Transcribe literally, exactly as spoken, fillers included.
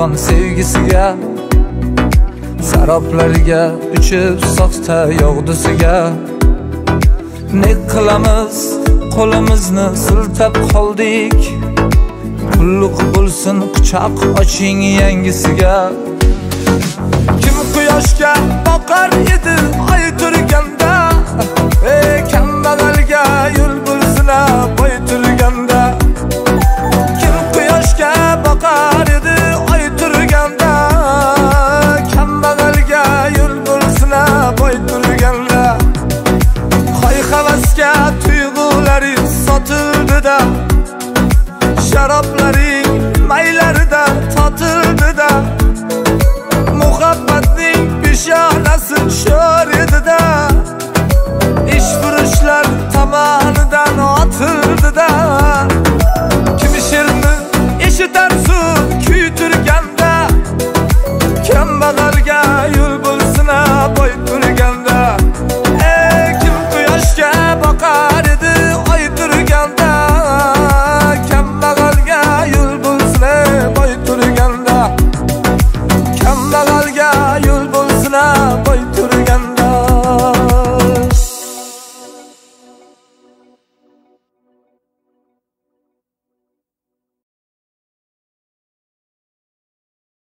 yolg'on sevgisiga, saroblarga uchib soxta yog'dusiga. Ne qilamiz, qo'limizni siltab qoldik. Qulluq bo'lsin, quchoq oching yangisiga. Kim quyoshga boqar edi oy turganda, ey kambag'alga yo'l bo'lsin boy turganda. Kim quyoshga boqar edi oy turganda, kambag'alga yo'l bo'lsin boy turganda. Qo'y havasga tuyg'ularing sotildi-da, sharoblaring maylarida totildi-da. Muhabbatning peshonasi sho'r edi-da,